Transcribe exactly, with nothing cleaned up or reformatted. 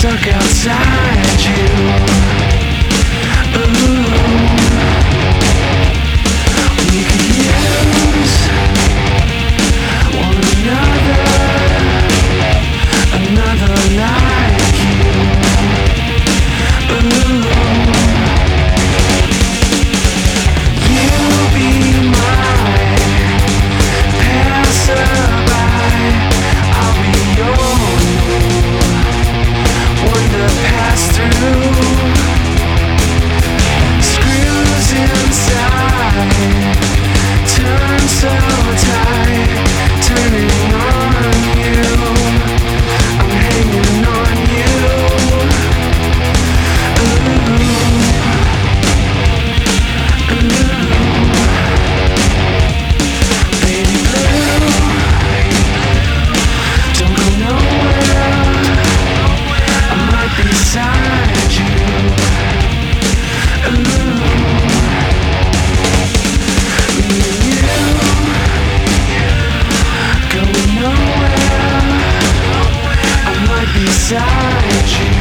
stuck outside you. Ooh, we could use one another, another like you. Ooh, you be my passerby, I'll be your one to pass through. Screws inside turn so tight, turning on you. I'm hanging on you. Ooh, ooh, baby blue, don't go nowhere. I'm right beside you. Ooh, me and you, going nowhere. I'm right beside you.